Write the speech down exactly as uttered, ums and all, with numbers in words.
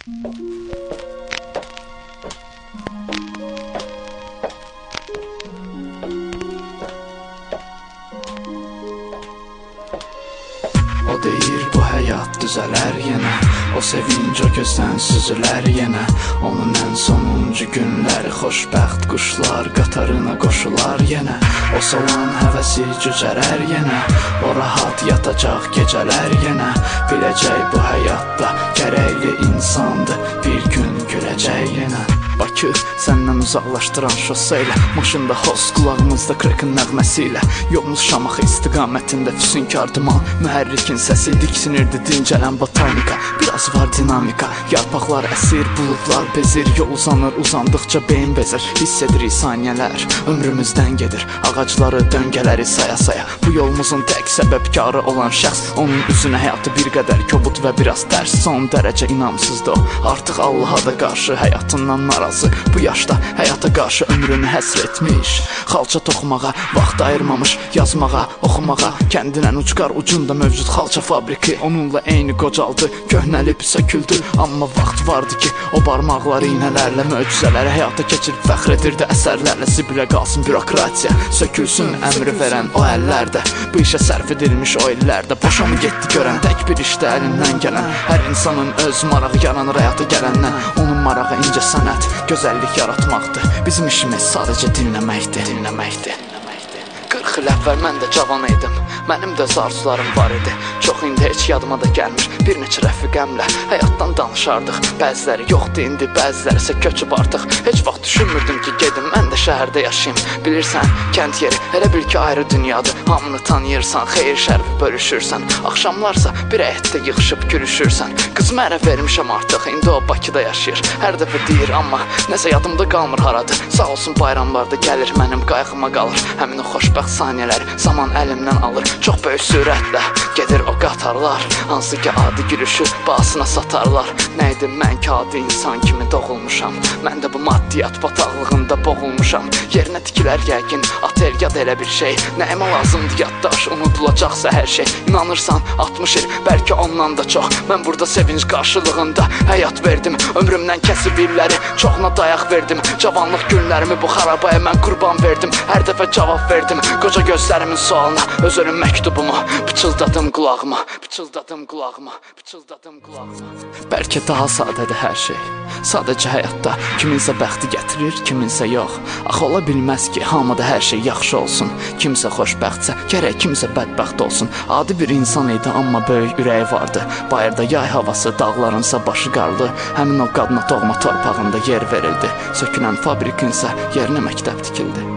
O deyir bu həyat düzələr yenə, o sevinc o gözdən süzülər yenə. Onun ən sonuncu günləri xoşbəxt quşlar qatarına qoşular yenə. O solan həvəsi cücərər yenə, o rahat yatacaq gecələr yenə. Biləcək bu həyatda gərəkli insandır, bir gün güləcək yenə. Bakı səndən uzaqlaşdıran şossa ilə, maşında hoz, qulağımızda krekin nəğməsi ilə. Yolumuz Şamaxı istiqamətində füsunkar duman, mühərrikin səsi diksinirdi dincələn botanika. Biraz var dinamika, yarpaqlar əsir, buludlar bezir, yol uzanır, uzandıqca beyin bezir. Hiss edirik saniyələr ömrümüzdən gedir, ağacları, döngələri saya saya. Bu yolumuzun tək səbəbkarı olan şəxs, onun üzünə həyatı bir qədər kobud və biraz tərs. Son dərəcə inamsızdı o, artıq Allaha da qarşı həyatından narazı. Bu yaşda həyata qarşı ömrünü həsr etmiş, xalça toxumağa vaxt ayırmamış, yazmağa, oxumağa. Kəndinən ucqar ucunda mövcud xalça fabriki onunla eyni qocaldı, köhnəlib söküldü. Amma vaxt vardı ki, o barmaqları iynələrlə möcüzələri həyata keçirib fəxr edirdi əsərlərlə. Zibilə qalsın bürokratiya, sökülsün əmri verən o əllərdə, bu işə sərf edilmiş o illərdə. Boşa mı getdi görən tək bir işdə əlindən gələn, hər insanın öz marağı yaranır həyata gələndən. Onun marağı incə sənət, gözəllik yaratmaqdır, bizim işimiz sadəcə dinləməkdir, dinləməkdir. qırx il əvvəl mən də cavan idim, mənim də öz arzularım var idi. Çox indi heç yadıma da gəlmir, bir neçə rəfiqəmlə həyatdan danışardıq. Bəziləri yoxdur indi, bəziləri isə köçüb artıq. Heç vaxt düşünmürdüm ki, gedim mən də şəhərdə yaşayım. Bilirsən, kənd yeri elə bil ki ayrı dünyadır. Hamını tanıyırsan, xeyir şərfi bölüşürsən. Axşamlarsa bir həyətdə yığışıb gülüşürsən. Qızımı ərə vermişəm artıq, indi o Bakıda yaşayır. Hər dəfə deyir, amma nəsə yadımda qalmır haradır. Sağ olsun bayramlarda gəlir, mənim qayğıma qalır. Həmin o xoşbəxt saniyələri zaman əlimdən alır. Çox böyük sürətlə gedir o qatarlar, hansı ki adi gülüşü bahasına satarlar. Nə idim mən ki adi insan kimi doğulmuşam, mən də bu maddiyyat bataqlığında boğulmuşam. Yerinə tikilər yəqin atel yad elə bir şey, nəyimə lazımdır yaddaş, unudulacaqsa hər şey. İnanırsan altmış il, bəlkə ondan da çox, mən burada sevinç qarşılığında həyat verdim. Ömrümdən kəsib illəri, çoxuna dayaq verdim. Cavanlıq günlərimi bu xarabaya mən qurban verdim. Hər dəfə cavab verdim qoca gözlərimin sualına, öz ölüm məktubumu pıçıldadım qulağıma, pıçıldadım qulağıma, pıçıldadım qulağıma. Bəlkə daha sadədir hər şey, sadəcə həyatda kiminsə bəxti gətirir, kiminsə yox. Axı ola bilməz ki, hamıda hər şey yaxşı olsun. Kimsə xoşbəxtsə, gərək kimsə bədbəxt olsun. Adi bir insan idi, amma böyük ürəyi vardı. Bayırda yay havası, dağlarınsa başı qarlı. Həmin o qadına doğma torpağında yer verildi. Sökülən fabrikinsə yerinə məktəb tikildi.